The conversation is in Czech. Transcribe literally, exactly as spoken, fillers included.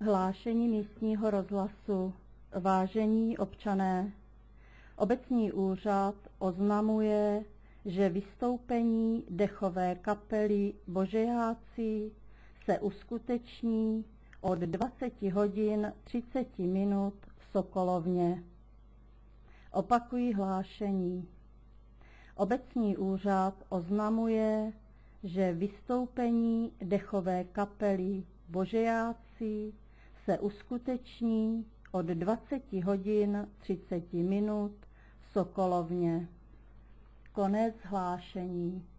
Hlášení místního rozhlasu. Vážení občané, obecní úřad oznamuje, že vystoupení dechové kapely Božejáci se uskuteční od dvaceti hodin třicet minut v Sokolovně. Opakují hlášení. Obecní úřad oznamuje, že vystoupení dechové kapely Božejáci se uskuteční od dvaceti hodin třicet minut v Sokolovně. Konec hlášení.